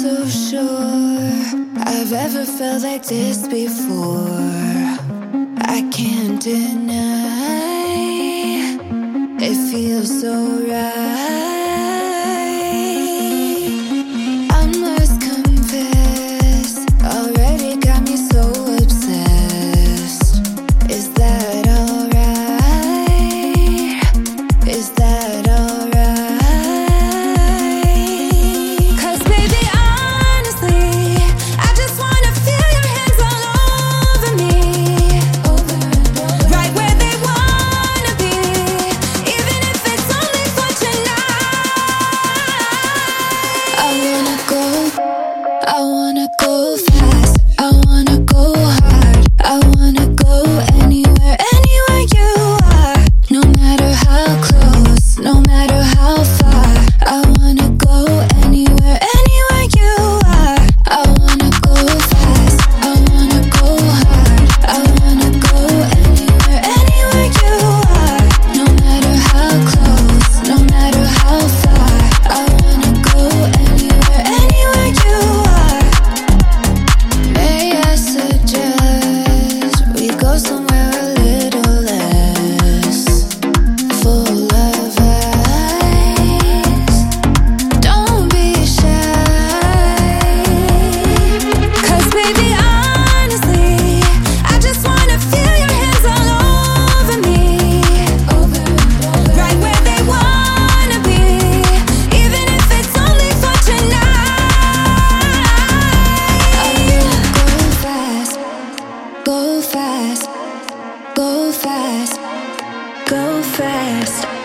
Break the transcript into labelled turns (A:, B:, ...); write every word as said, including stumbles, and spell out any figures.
A: so sure I've ever felt like this before. I can't deny it feels so right. I must confess, already got me so obsessed. Is that alright? Is that alright? I wanna go fast, I wanna go hard, I wanna go anywhere, anywhere you are. No matter how close, no matter how far, I wanna go anywhere, anywhere you are. I wanna go fast, I wanna go hard, I wanna go anywhere, anywhere you are. No matter how close, no matter how far, I wanna go anywhere, anywhere you are. May I suggest we go somewhere a little less full of ice? Don't be shy, 'cause baby, honestly, I just wanna feel your hands all over me, right where they wanna be, even if it's only for tonight. I wanna go fast, go fast, go fast, go fast.